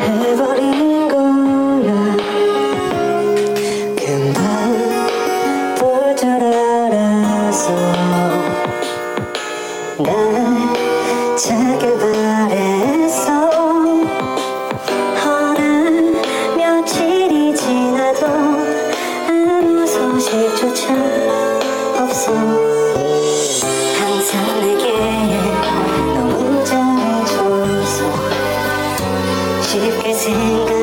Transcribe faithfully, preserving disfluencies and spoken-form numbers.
해버린 거야. 금방 볼 줄 알았어. 날 찾길 바랬어. 허나 며칠이 지나도 아무 소식조차 없어. 항상 내게 너무 잘해줘서 쉽게 생각